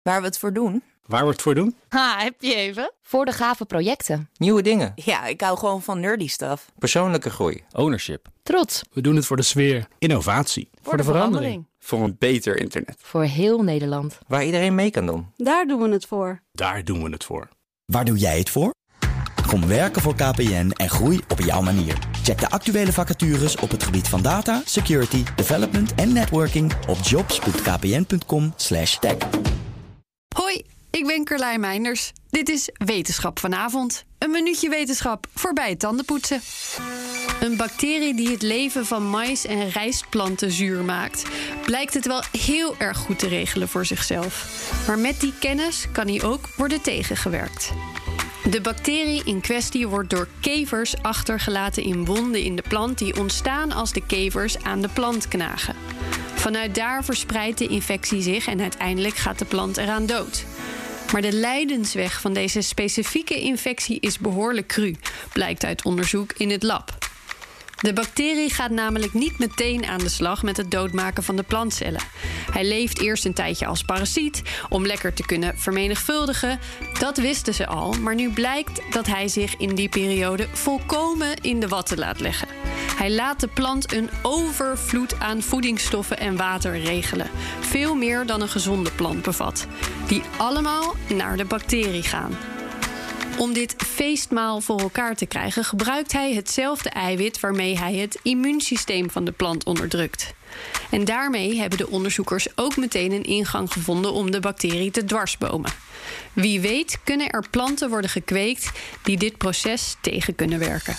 Waar we het voor doen? Waar we het voor doen? Heb je even? Voor de gave projecten. Nieuwe dingen. Ja, ik hou gewoon van nerdy stuff. Persoonlijke groei. Ownership. Trots. We doen het voor de sfeer. Innovatie. Voor de verandering. Voor een beter internet. Voor heel Nederland. Waar iedereen mee kan doen. Daar doen we het voor. Daar doen we het voor. Waar doe jij het voor? Kom werken voor KPN en groei op jouw manier. Check de actuele vacatures op het gebied van data, security, development en networking op jobs.kpn.com/tech. Hoi, ik ben Carlijn Meinders. Dit is Wetenschap vanavond. Een minuutje wetenschap voorbij het tandenpoetsen. Een bacterie die het leven van mais- en rijstplanten zuur maakt, blijkt het wel heel erg goed te regelen voor zichzelf. Maar met die kennis kan hij ook worden tegengewerkt. De bacterie in kwestie wordt door kevers achtergelaten in wonden in de plant die ontstaan als de kevers aan de plant knagen. Vanuit daar verspreidt de infectie zich en uiteindelijk gaat de plant eraan dood. Maar de lijdensweg van deze specifieke infectie is behoorlijk cru, blijkt uit onderzoek in het lab. De bacterie gaat namelijk niet meteen aan de slag met het doodmaken van de plantcellen. Hij leeft eerst een tijdje als parasiet om lekker te kunnen vermenigvuldigen. Dat wisten ze al, maar nu blijkt dat hij zich in die periode volkomen in de watten laat leggen. Hij laat de plant een overvloed aan voedingsstoffen en water regelen. Veel meer dan een gezonde plant bevat. Die allemaal naar de bacterie gaan. Om dit feestmaal voor elkaar te krijgen gebruikt hij hetzelfde eiwit waarmee hij het immuunsysteem van de plant onderdrukt. En daarmee hebben de onderzoekers ook meteen een ingang gevonden om de bacterie te dwarsbomen. Wie weet kunnen er planten worden gekweekt die dit proces tegen kunnen werken.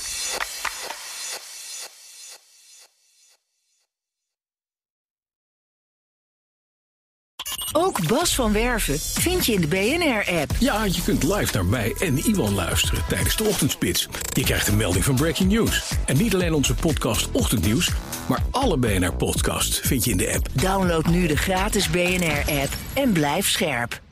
Ook Bas van Werven vind je in de BNR-app. Ja, je kunt live naar mij en Iwan luisteren tijdens de ochtendspits. Je krijgt een melding van Breaking News. En niet alleen onze podcast Ochtendnieuws, maar alle BNR-podcasts vind je in de app. Download nu de gratis BNR-app en blijf scherp.